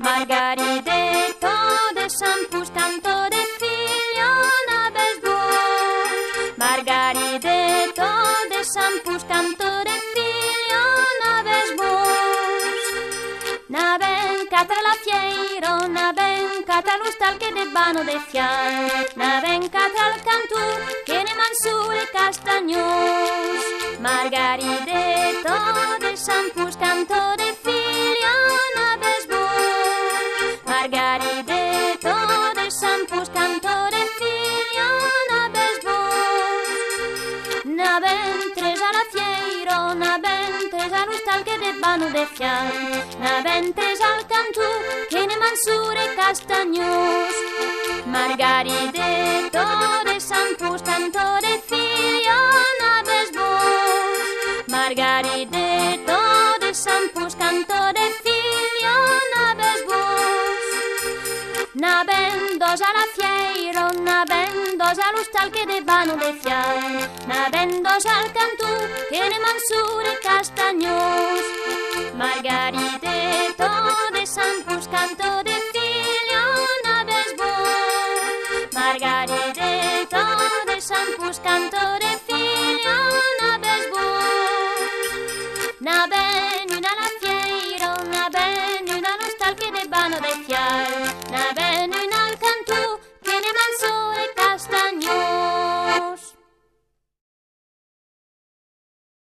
Margaridetto de Sant Pus, canto de figlio n'aves vos. Margaridetto de Sant Pus, canto de figlio n'aves vos. N'aven cata la fiero, n'aven cata l'ustal che debbano de fiar. N'aven cata al cantù che ne man sul castagnos. Margaridetto de Sant Pus, canto de figlio n'aves vos. Margaridetto de Sant Pus, canto de figlio n'aves vos. N'aven tres a la fiero, n'aven tres a l'ustal che debbano de fiar. N'aven tres al cantù che ne man sure castagnos. Margaridetto de Sant Pus, canto de figlio n'aves vos. Margaridetto de Sant Pus, canto de figlio n'aves vos. N'aven dos a la fiero, n'aven dos a l'ustal che debbano de fiar. N'aven dos al cantù che ne man sure castagnos. Margaridetto de Sant Pus, canto de figlio n'aves vos. Margaridetto de Sant Pus, canto de figlio